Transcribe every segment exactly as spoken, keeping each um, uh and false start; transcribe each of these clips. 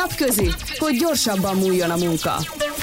Napközi, hogy gyorsabban múljon a munka.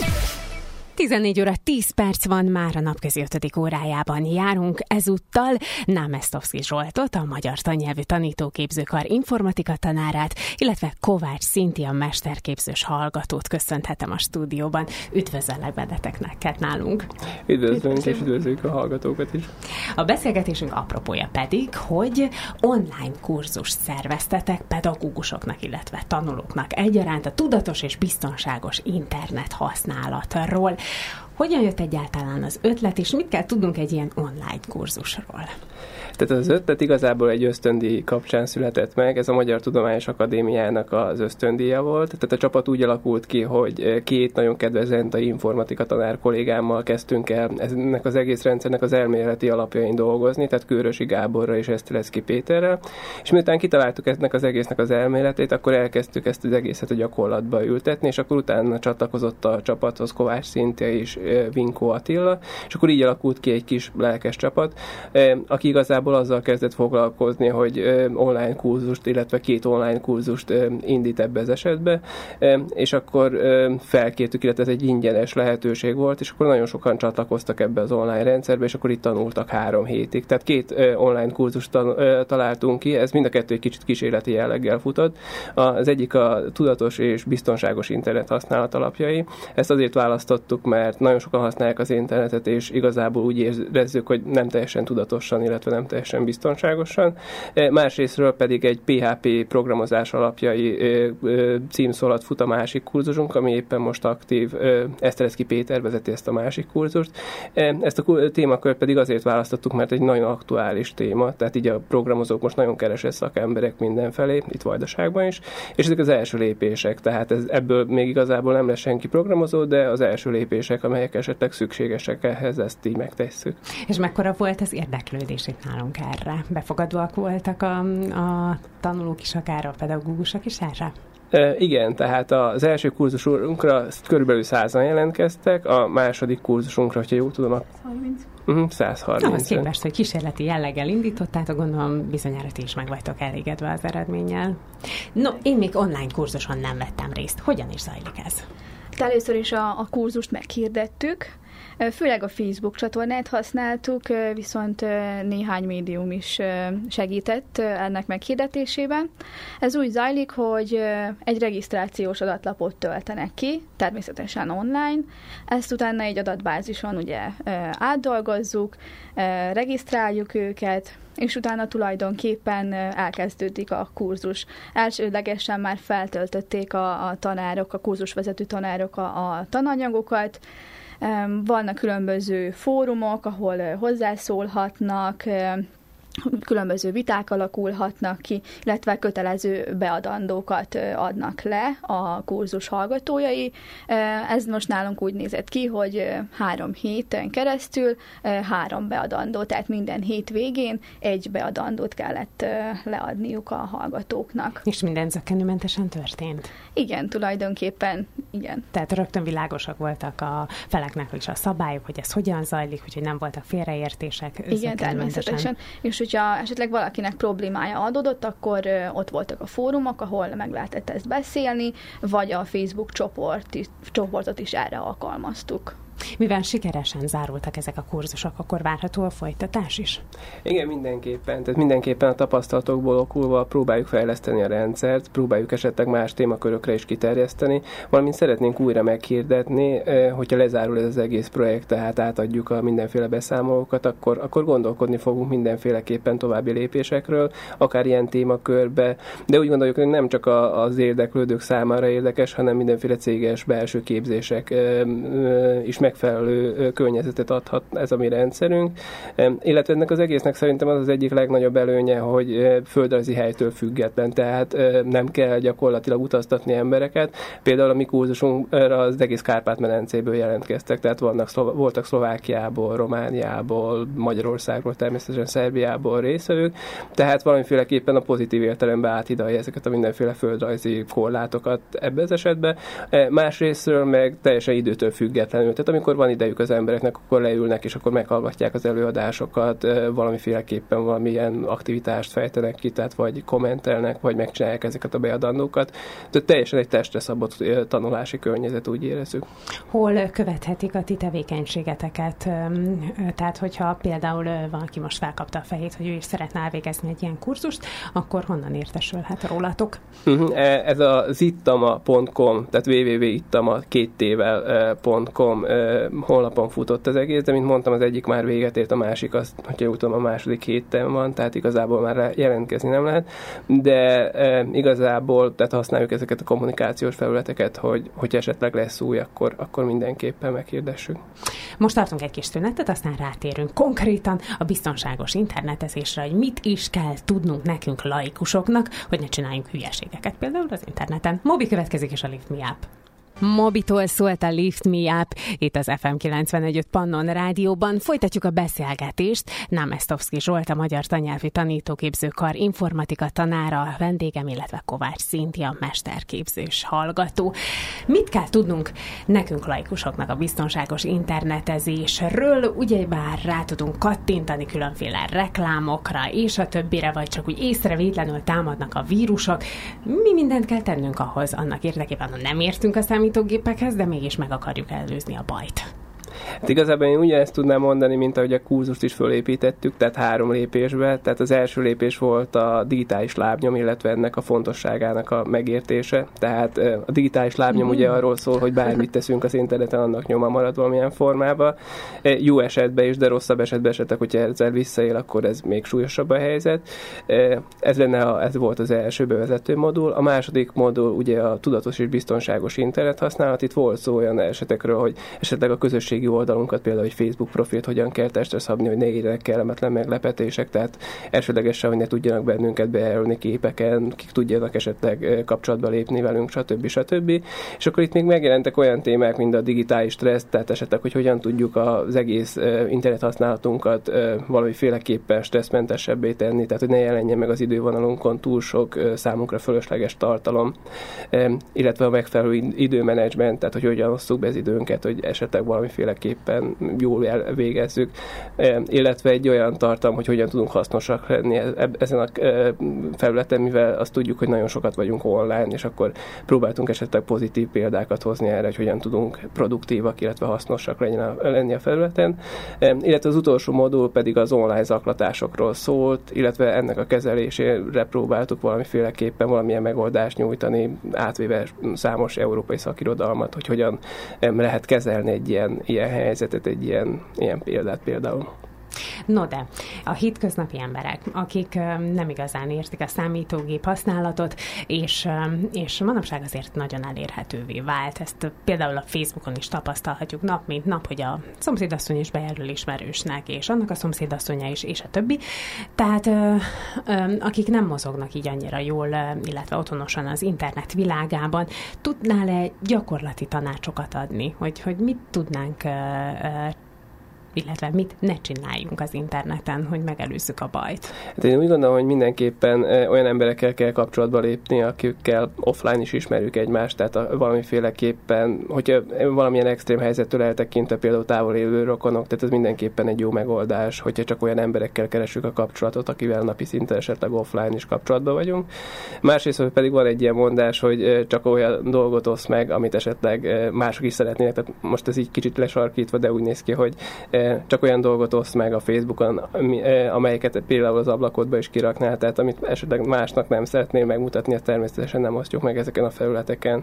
tizennégy óra tíz perc van, már a napközi ötödik órájában járunk. Ezúttal Námesztovszky Zsoltot, a Magyar Tannyelvű Tanítóképzőkar informatika tanárát, illetve Kovács Szintia mesterképzős hallgatót köszönhetem a stúdióban. Üdvözöllek benneteket nálunk. Üdvözlünk, és üdvözlőjük a hallgatókat is. A beszélgetésünk apropója pedig, hogy online kurzus szerveztetek pedagógusoknak, illetve tanulóknak egyaránt a tudatos és biztonságos internet használatról. Hogyan jött egyáltalán az ötlet, és mit kell tudnunk egy ilyen online kurzusról? Tehát az ötlet igazából egy ösztöndíj kapcsán született meg, ez a Magyar Tudományos Akadémiának az ösztöndíja volt. Tehát a csapat úgy alakult ki, hogy két nagyon kedves zentai informatika tanár kollégámmal kezdtünk el ennek az egész rendszernek az elméleti alapjain dolgozni, tehát Kőrösi Gáborra és Esztereszky Péterrel. És miután kitaláltuk ennek az egésznek az elméletét, akkor elkezdtük ezt az egészet a gyakorlatba ültetni, és akkor utána csatlakozott a csapathoz Kovács Szintia és Vinkó Attila, és akkor így alakult ki egy kis lelkes csapat, aki igazából azzal kezdett foglalkozni, hogy online kurzust, illetve két online kurzust indít ebbe az esetbe, és akkor felkértük, illetve ez egy ingyenes lehetőség volt, és akkor nagyon sokan csatlakoztak ebbe az online rendszerbe, és akkor itt tanultak három hétig. Tehát két online kurzust találtunk ki, ez mind a kettő egy kicsit kísérleti jelleggel futott. Az egyik a tudatos és biztonságos internet használat alapjai. Ezt azért választottuk, mert nagyon sokan használják az internetet, és igazából úgy érezzük, hogy nem teljesen tudatosan, illetve nem teljesen biztonságosan. Másrésztről pedig egy pé há pé programozás alapjai címszó alatt fut a másik kurzusunk, ami éppen most aktív. Esztereszky Péter vezeti ezt a másik kurzust. Ezt a témakört pedig azért választottuk, mert egy nagyon aktuális téma, tehát így a programozók most nagyon keresett szakemberek mindenfelé, itt Vajdaságban is, és ezek az első lépések, tehát ez, ebből még igazából nem lesz senki programozó, de az első lépések, amelyek esetleg szükségesek ehhez, ezt így megtesszük. És mekkora volt az érdeklődés itt nálunk erre? Befogadóak voltak a, a tanulók is, akár a pedagógusok is erre? E, igen, tehát az első kurzusunkra körülbelül százan jelentkeztek, a második kurzusunkra, hogyha jól tudom, a Uh-huh, száz harminc. Ahhoz képest, hogy kísérleti jelleggel indítottátok, gondolom bizonyára ti is meg vagytok elégedve az eredménnyel. No, én még online kurzuson nem vettem részt. Hogyan is zajlik ez? Először is a, a kurzust meghirdettük, főleg a Facebook csatornát használtuk, viszont néhány médium is segített ennek meghirdetésében. Ez úgy zajlik, hogy egy regisztrációs adatlapot töltenek ki, természetesen online, ezt utána egy adatbázison ugye átdolgozzuk, regisztráljuk őket, és utána tulajdonképpen elkezdődik a kurzus. Elsődlegesen már feltöltötték a, a tanárok, a kurzusvezető tanárok a, a tananyagokat. Vannak különböző fórumok, ahol hozzászólhatnak, különböző viták alakulhatnak ki, illetve kötelező beadandókat adnak le a kurzus hallgatójai. Ez most nálunk úgy nézett ki, hogy három héten keresztül három beadandó, tehát minden hét végén egy beadandót kellett leadniuk a hallgatóknak. És minden zökkenőmentesen történt? Igen, tulajdonképpen igen. Tehát rögtön világosak voltak a feleknek is a szabályok, hogy ez hogyan zajlik, úgyhogy nem voltak félreértések. Igen, természetesen. És hogyha esetleg valakinek problémája adódott, akkor ott voltak a fórumok, ahol meg lehetett ezt beszélni, vagy a Facebook csoport, csoportot is erre alkalmaztuk. Mivel sikeresen zárultak ezek a kurzusok, akkor várható a folytatás is? Igen, mindenképpen. Tehát mindenképpen a tapasztalatokból okulva próbáljuk fejleszteni a rendszert, próbáljuk esetleg más témakörökre is kiterjeszteni, valamint szeretnénk újra meghirdetni, hogyha lezárul ez az egész projekt, tehát átadjuk a mindenféle beszámolókat, akkor, akkor gondolkodni fogunk mindenféleképpen további lépésekről, akár ilyen témakörbe, de úgy gondoljuk, hogy nem csak az érdeklődők számára érdekes, hanem mindenféle céges belső képzések is megfelelő környezetet adhat ez a mi rendszerünk, illetve ennek az egésznek szerintem az az egyik legnagyobb előnye, hogy földrajzi helytől független, tehát nem kell gyakorlatilag utaztatni embereket. Például a mi kurzusunkra az egész Kárpát-medencéből jelentkeztek, tehát vannak, voltak Szlovákiából, Romániából, Magyarországról, természetesen Szerbiából résztvevők, tehát valamiféleképpen a pozitív értelemben áthidalja ezeket a mindenféle földrajzi korlátokat ebbe az esetben. Másrésztről meg teljesen időtől függetlenül. Tehát amikor van idejük az embereknek, akkor leülnek, és akkor meghallgatják az előadásokat, valamiféleképpen valamilyen aktivitást fejtenek ki, tehát vagy kommentelnek, vagy megcsinálják ezeket a beadandókat. Tehát teljesen egy testre szabott tanulási környezet, úgy érezzük. Hol követhetik a ti tevékenységeteket? Tehát, hogyha például valaki most felkapta a fejét, hogy ő is szeretne elvégezni egy ilyen kurzust, akkor honnan értesülhet rólatok? Ez a zittama pont com, tehát www pont ittama két tével pont com honlapon futott az egész, de mint mondtam, az egyik már véget ért, a másik, az, hogyha úgy tudom, a második héten van, tehát igazából már jelentkezni nem lehet, de igazából tehát használjuk ezeket a kommunikációs felületeket, hogy, hogy esetleg lesz új, akkor, akkor mindenképpen meghirdessük. Most tartunk egy kis szünetet, aztán rátérünk konkrétan a biztonságos internetezésre, hogy mit is kell tudnunk nekünk laikusoknak, hogy ne csináljunk hülyeségeket például az interneten. Mobi következik, és a Lift Me Up. Mobitól szólt a Lift Me Up, itt az ef em kilencvenegy öt Pannon Rádióban. Folytatjuk a beszélgetést. Námesztovszky Zsolt, a Magyar Tannyelvű Tanítóképzőkar informatika tanára, a vendégem, illetve Kovács Szintia, mesterképzős hallgató. Mit kell tudnunk nekünk laikusoknak a biztonságos internetezésről? Ugyebár rá tudunk kattintani különféle reklámokra, és a többire, vagy csak úgy észrevétlenül támadnak a vírusok. Mi mindent kell tennünk ahhoz, annak érdekében, hogy nem értünk a számítógépekhez, de mégis meg akarjuk előzni a bajt. Hát igazából én ugyanezt tudnám mondani, mint ahogy a kurzust is fölépítettük, tehát három lépésbe. Tehát az első lépés volt a digitális lábnyom, illetve ennek a fontosságának a megértése. Tehát a digitális lábnyom mm. ugye arról szól, hogy bármit teszünk az interneten, annak nyoma marad valamilyen formában. Jó esetben is, de rosszabb esetben esetleg, hogyha ezzel visszaél, akkor ez még súlyosabb a helyzet. Ez, lenne a, ez volt az első bevezető modul. A második modul ugye a tudatos és biztonságos internet használat. Itt volt szó olyan esetekről, hogy esetleg a közösségi oldalunkat, például egy Facebook profilt hogyan kell testre szabni, hogy ne érjenek kellemetlen meglepetések, tehát elsődlegesen, hogy ne tudjanak bennünket bejelölni képeken, kik tudjanak esetleg kapcsolatba lépni velünk, stb. stb. És akkor itt még megjelentek olyan témák, mint a digitális stressz, tehát esetleg, hogy hogyan tudjuk az egész internet használatunkat valamiféleképpen stresszmentesebbé tenni, tehát hogy ne jelenjen meg az idővonalunkon túl sok számunkra fölösleges tartalom, illetve a megfelelő időmenedzsment, tehát hogy hogyan osszuk be az időnket, hogy esetleg valamiféleképpen jól elvégezzük, illetve egy olyan tartalom, hogy hogyan tudunk hasznosak lenni ezen a felületen, mivel azt tudjuk, hogy nagyon sokat vagyunk online, és akkor próbáltunk esetleg pozitív példákat hozni erre, hogy hogyan tudunk produktívak, illetve hasznosak lenni a felületen. Illetve az utolsó modul pedig az online zaklatásokról szólt, illetve ennek a kezelésére próbáltuk valamiféleképpen valamilyen megoldást nyújtani, átvéve számos európai szakirodalmat, hogy hogyan lehet kezelni egy ilyen, ilyen helyzetet, egy ilyen, ilyen példát például. No de, a hétköznapi emberek, akik nem igazán értik a számítógép használatot, és, és manapság azért nagyon elérhetővé vált. Ezt például a Facebookon is tapasztalhatjuk nap mint nap, hogy a szomszédasszony is bejelöl ismerősnek, és annak a szomszédasszonya is, és a többi. Tehát akik nem mozognak így annyira jól, illetve otthonosan az internet világában, tudnál-e gyakorlati tanácsokat adni, hogy, hogy mit tudnánk illetve mit ne csináljunk az interneten, hogy megelőzzük a bajt? Hát én úgy gondolom, hogy mindenképpen olyan emberekkel kell kapcsolatba lépni, akikkel offline is ismerjük egymást, tehát a, valamiféleképpen, hogyha valamilyen extrém helyzettől eltekintve például távol élő rokonok, tehát ez mindenképpen egy jó megoldás, hogyha csak olyan emberekkel keresünk a kapcsolatot, akivel napi szinten esetleg offline is kapcsolatban vagyunk. Másrészt pedig van egy ilyen mondás, hogy csak olyan dolgot osz meg, amit esetleg mások is szeretnének, tehát most ez így kicsit lesarkítva, de úgy néz ki, hogy csak olyan dolgot oszt meg a Facebookon, amelyeket például az ablakodba is kiraknál, tehát amit esetleg másnak nem szeretnél megmutatni, azt természetesen nem osztjuk meg ezeken a felületeken.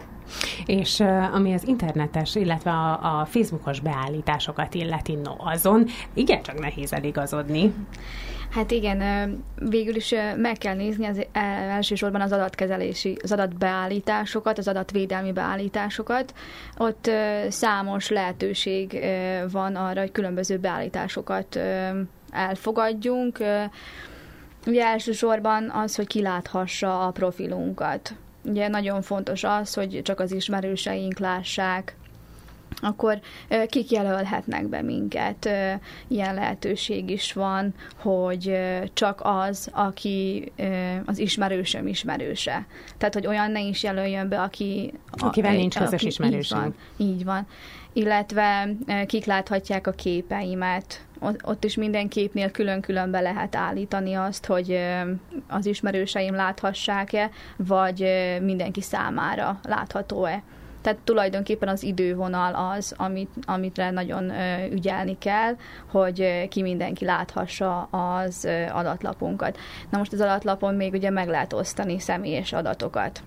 És uh, ami az internetes, illetve a, a Facebookos beállításokat illeti, no azon igencsak nehéz eligazodni. Hát igen, végül is meg kell nézni az elsősorban az adatkezelési, az adatbeállításokat, az adatvédelmi beállításokat. Ott számos lehetőség van arra, hogy különböző beállításokat elfogadjunk. Ugye elsősorban az, hogy kiláthassa a profilunkat. Ugye nagyon fontos az, hogy csak az ismerőseink lássák akkor kik jelölhetnek be minket. Ilyen lehetőség is van, hogy csak az, aki az ismerősöm ismerőse. Tehát, hogy olyan ne is jelöljön be, aki... Akivel a, nincs közös ismerősünk. Így van, így van. Illetve kik láthatják a képeimet. Ott is minden képnél külön-külön be lehet állítani azt, hogy az ismerőseim láthassák-e, vagy mindenki számára látható-e. Tehát tulajdonképpen az idővonal az, amit, amitre nagyon ügyelni kell, hogy ki mindenki láthassa az adatlapunkat. Na most az adatlapon még ugye meg lehet osztani személyes adatokat.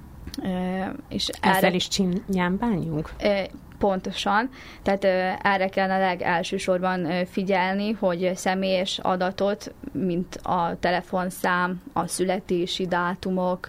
És ezzel erre, is csinyán bánjunk? Pontosan. Tehát erre kellene legelsősorban figyelni, hogy személyes adatot, mint a telefonszám, a születési dátumok,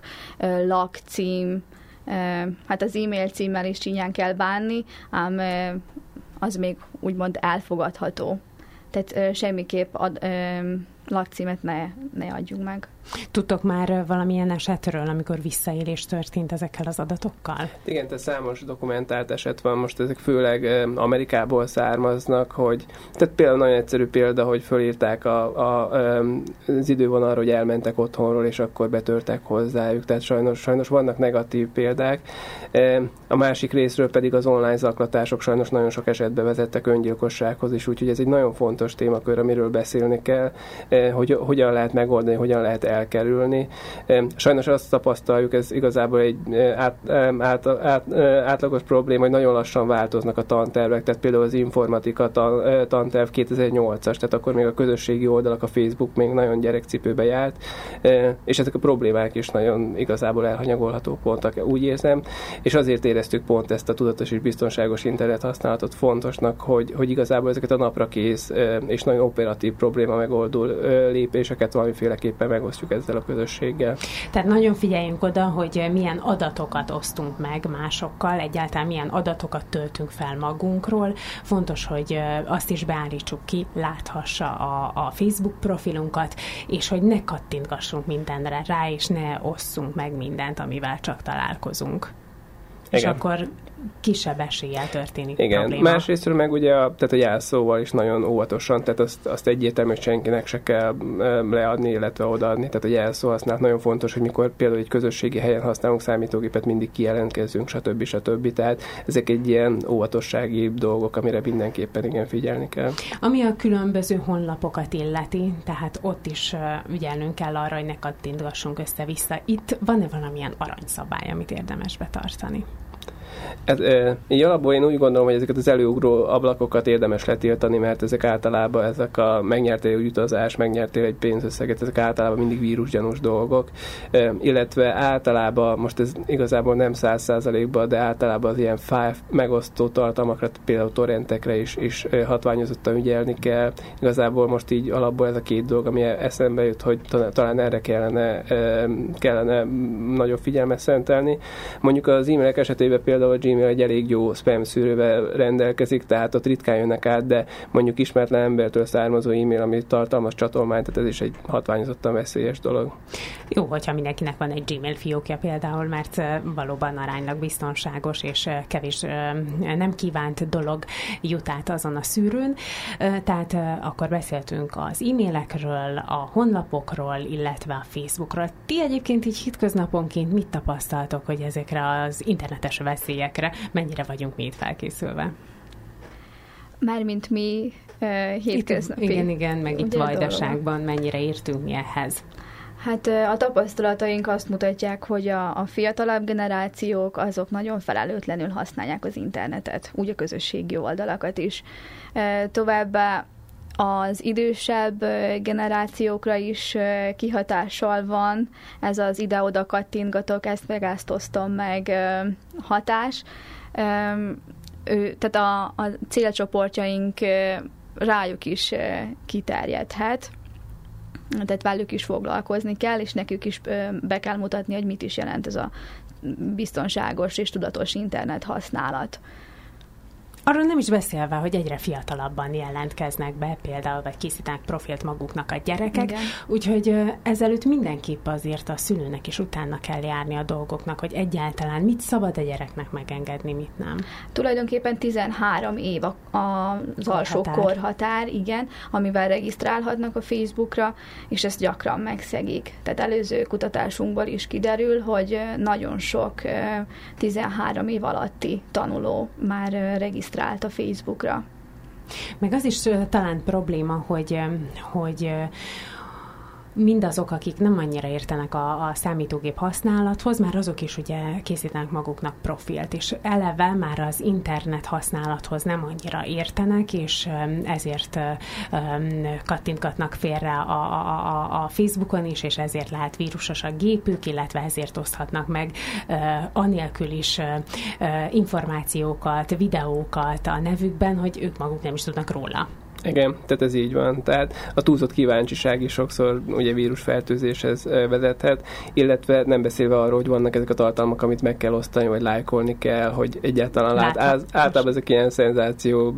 lakcím, hát az e-mail címmel is csinyán kell bánni, ám az még úgymond elfogadható. Tehát semmiképp ad, lakcímet ne, ne adjunk meg. Tudtok már valamilyen esetről, amikor visszaélés történt ezekkel az adatokkal? Igen, tehát számos dokumentált eset van, most ezek főleg Amerikából származnak, hogy, tehát például nagyon egyszerű példa, hogy fölírták a, a, az idővonalra, hogy elmentek otthonról, és akkor betörtek hozzájuk, tehát sajnos, sajnos vannak negatív példák. A másik részről pedig az online zaklatások sajnos nagyon sok esetben vezettek öngyilkossághoz is, úgyhogy ez egy nagyon fontos témakör, amiről beszélni kell, hogy hogyan lehet megoldani, hogyan lehet elkerülni. Sajnos azt tapasztaljuk, ez igazából egy át, át, át, átlagos probléma, hogy nagyon lassan változnak a tantervek, tehát például az informatika tan, tanterv kétezer-nyolcas, tehát akkor még a közösségi oldalak, a Facebook még nagyon gyerekcipőbe járt, és ezek a problémák is nagyon igazából elhanyagolható pontok, úgy érzem, és azért éreztük pont ezt a tudatos és biztonságos internet használatot fontosnak, hogy, hogy igazából ezeket a napra kész és nagyon operatív probléma megoldó lépéseket valamiféleképpen megosztjuk ezzel a közösséggel. Tehát nagyon figyeljünk oda, hogy milyen adatokat osztunk meg másokkal, egyáltalán milyen adatokat töltünk fel magunkról. Fontos, hogy azt is beállítsuk ki, láthassa a, a Facebook profilunkat, és hogy ne kattintgassunk mindenre rá, és ne osszunk meg mindent, amivel csak találkozunk. Igen. És akkor kisebb eséllyel történik Igen. probléma. Másrésztről meg ugye a, tehát a jelszóval is nagyon óvatosan, tehát azt, azt egyértelmű, hogy senkinek se kell leadni, illetve odaadni. Tehát a jelszó használat nagyon fontos, hogy mikor például egy közösségi helyen használunk számítógépet, mindig kijelentkezzünk, stb. stb. Tehát ezek egy ilyen óvatossági dolgok, amire mindenképpen igen figyelni kell. Ami a különböző honlapokat illeti, tehát ott is ügyelnünk kell arra, hogy ne kattintgassunk össze-vissza. Itt van-e valamilyen aranyszabály, amit érdemes betartani? Ez, e, így alapból én úgy gondolom, hogy ezeket az előugró ablakokat érdemes letiltani, mert ezek általában ezek a megnyertél egy utazást, megnyertél egy pénzösszeget, ezek általában mindig vírusgyanús dolgok, e, illetve általában, most ez igazából nem száz százalékban, de általában az ilyen file megosztó tartalmakra, például torrentekre is, is hatványozottan ügyelni kell. Igazából most így alapból ez a két dolog, ami eszembe jut, hogy talán erre kellene, e, kellene nagyobb figyelmet szentelni. Mondjuk az e-mailek esetében például a Gmail egy elég jó spam szűrővel rendelkezik, tehát ott ritkán jönnek át, de mondjuk ismeretlen embertől származó e-mail, ami tartalmaz csatolmányt, tehát ez is egy hatványozottan veszélyes dolog. Jó, hogyha mindenkinek van egy Gmail fiókja például, mert valóban aránylag biztonságos és kevés nem kívánt dolog jut át azon a szűrőn. Tehát akkor beszéltünk az e-mailekről, a honlapokról, illetve a Facebookról. Ti egyébként így hétköznaponként mit tapasztaltok, hogy ezekre az internetes veszélyekre mennyire vagyunk mi itt felkészülve? Mármint mi uh, hétköznapi. Igen, igen, meg itt Vajdaságban mennyire értünk mi ehhez? Hát a tapasztalataink azt mutatják, hogy a, a fiatalabb generációk azok nagyon felelőtlenül használják az internetet, úgy a közösségi oldalakat is. Továbbá az idősebb generációkra is kihatással van ez az ide-oda kattintgatok, ezt meg ezt osztom meg hatás. Tehát a, a célcsoportjaink rájuk is kiterjedhet, tehát velük is foglalkozni kell, és nekük is be kell mutatni, hogy mit is jelent ez a biztonságos és tudatos internet használat. Arról nem is beszélve, hogy egyre fiatalabban jelentkeznek be, például, vagy készítenek profilt maguknak a gyerekek, igen. Úgyhogy ezelőtt mindenképp azért a szülőnek is utána kell járni a dolgoknak, hogy egyáltalán mit szabad a gyereknek megengedni, mit nem. Tulajdonképpen tizenhárom év az alsó korhatár, igen, amivel regisztrálhatnak a Facebookra, és ezt gyakran megszegik. Tehát előző kutatásunkból is kiderül, hogy nagyon sok tizenhárom év alatti tanuló már regisztrált a Facebookra. Meg az is talán probléma, hogy, hogy mindazok, akik nem annyira értenek a, a számítógép használathoz, már azok is ugye készítenek maguknak profilt, és eleve már az internet használathoz nem annyira értenek, és ezért kattintgatnak félre a, a, a Facebookon is, és ezért lehet vírusos a gépük, illetve ezért oszthatnak meg anélkül is információkat, videókat a nevükben, hogy ők maguk nem is tudnak róla. Igen, tehát ez így van. Tehát a túlzott kíváncsiság is sokszor ugye vírusfertőzéshez vezethet, illetve nem beszélve arról, hogy vannak ezek a tartalmak, amit meg kell osztani, vagy lájkolni kell, hogy egyáltalán lát, áz, általában ezek ilyen szenzáció,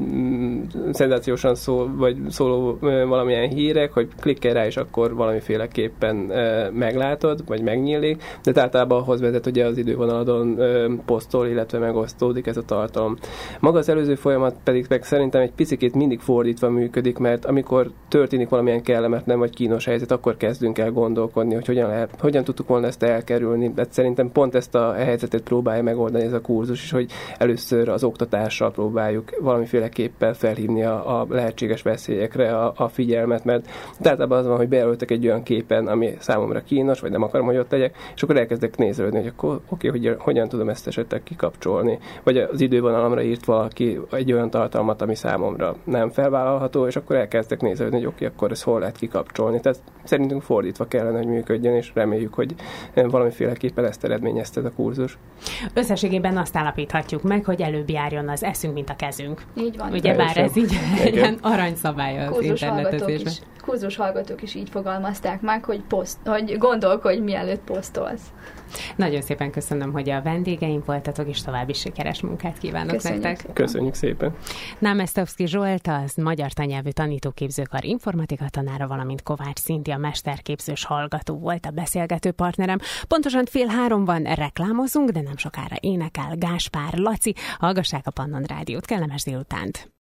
szenzációsan szól, vagy szóló valamilyen hírek, hogy klikkelj rá, és akkor valamiféleképpen meglátod, vagy megnyílik, de általában ahhoz vezet, hogy az idővonaladon posztol, illetve megosztódik ez a tartalom. Maga az előző folyamat pedig meg szerintem egy picikét mindig fordítva működik, mert amikor történik valamilyen kellemetlen vagy kínos helyzet, akkor kezdünk el gondolkodni, hogy hogyan, lehet, hogyan tudtuk volna ezt elkerülni. De szerintem pont ezt a helyzetet próbálja megoldani ez a kurzus is, hogy először az oktatással próbáljuk valamiféleképpen felhívni a, a lehetséges veszélyekre a, a figyelmet, mert általában az van, hogy bejelöltek egy olyan képen, ami számomra kínos, vagy nem akarom, hogy ott legyek, és akkor elkezdek nézelődni, hogy akkor oké, hogy hogyan tudom ezt esetleg kikapcsolni. Vagy az idővonalamra írt valaki egy olyan tartalmat, ami számomra nem felvállalható, és akkor elkezdtek nézni, hogy oké, akkor ezt hol lehet kikapcsolni. Tehát szerintünk fordítva kellene, hogy működjön, és reméljük, hogy valamiféleképpen ezt eredményezte ez a kurzus. Összességében azt állapíthatjuk meg, hogy előbb járjon az eszünk, mint a kezünk. Így van. Ugye bár ez így ilyen aranyszabály az internetezésben. Kurzus hallgatók is így fogalmazták meg, hogy, poszt, hogy gondolkodj, mielőtt posztolsz. Nagyon szépen köszönöm, hogy a vendégeim voltatok, és további sikeres munkát kívánok Köszönjük nektek. Szépen. Köszönjük szépen. Námesztovszky Zsolt, az magyar tannyelvű tanítóképzőkar informatika tanára, valamint Kovács Szintia mesterképzős hallgató volt a beszélgető partnerem. Pontosan fél háromban reklámozunk, de nem sokára énekel Gáspár Laci. Hallgassák a Pannon Rádiót. Kellemes délutánt!